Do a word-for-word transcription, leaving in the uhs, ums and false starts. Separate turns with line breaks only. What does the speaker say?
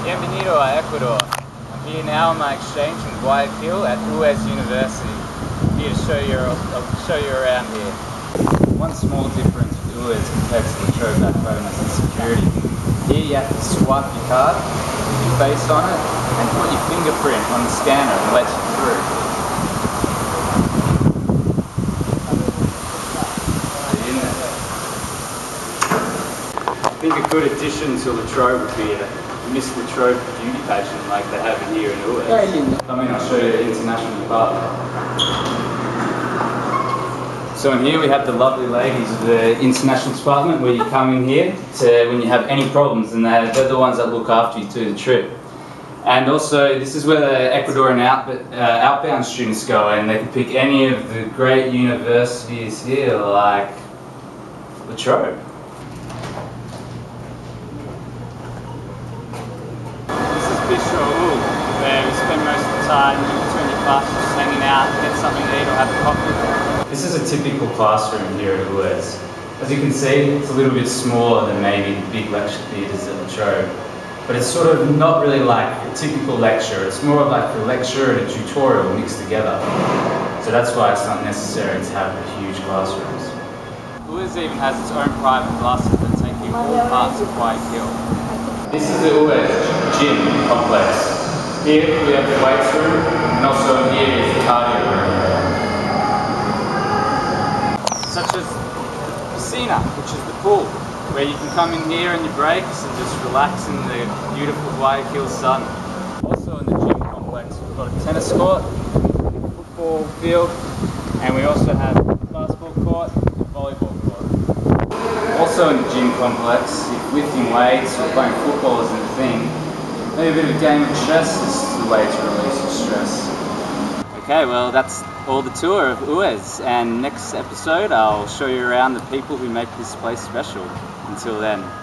Bienvenido a Ecuador. I'm here now on my exchange in Guayaquil at U E S University. I'm here to show you, I'll show you around here. One small difference with U E S compared to Latrobe back home is the security. Here you have to swipe your card, put your face on it, and put your fingerprint on the scanner and let you through. I think a good addition to Latrobe would be a Miss Latrobe beauty pageant like they have it here in U E S. Come in, I'll show you the international department. So in here we have the lovely ladies of the international department where you come in here to when you have any problems, and they're, they're the ones that look after you through the trip. And also this is where the Ecuadorian out, uh, outbound students go, and they can pick any of the great universities here like Latrobe. Where we spend most of the time in between your classes just hanging out, get something to eat or have a coffee. This is a typical classroom here at U E S. As you can see, it's a little bit smaller than maybe the big lecture theatres at Latrobe. But it's sort of not really like a typical lecture, it's more of like a lecture and a tutorial mixed together. So that's why it's not necessary to have the huge classrooms. U E S even has its own private classes that take you all parts of Guayaquil. This is the U E S gym complex. Here we have the weights room, and also here is the cardio room. Such as the piscina, which is the pool, where you can come in here on your breaks and just relax in the beautiful Guayaquil sun. Also in the gym complex we've got a tennis court, a football field, and we also have a basketball court and a volleyball court. Also in the gym complex, if lifting weights or playing football isn't a thing, maybe a bit of a game of chess is the way to release your stress. Okay, well that's all the tour of U E S, and next episode I'll show you around the people who make this place special. Until then.